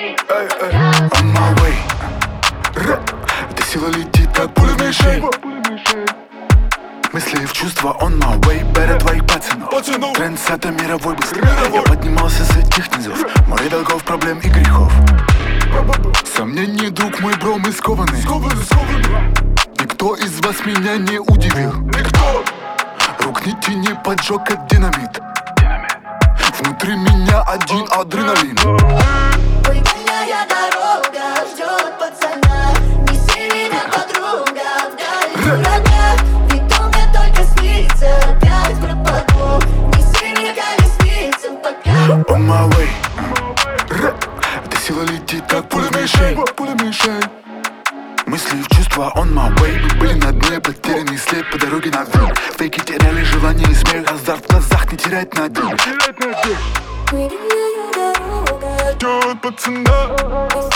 On my way. Эта сила летит, как пуля в мишень. Мысли в чувства, on my way. Берет твоих пацанов. Трендсеттер мировой быстрый. Я поднимался с этих низов. Море долгов, проблем и грехов. Сомнений, друг мой, бро, мы скованы. Никто из вас меня не удивил. Рукните, не поджег, как динамит. Внутри меня один адреналин. Дальняя дорога ждет пацана. Неси меня, подруга, вдали врага. Ведь он мне только снится, опять пропаду. Неси мне колесницу, пока. On my way. Эта сила летит, как пуля в мишень. Мысли в чувства, on my way. Мы были на дне, потерянный след по дороге на дно. Фейки теряли желание и смех. Азарт в глазах, не терять надежд. Дальняя дорога ждет пацана.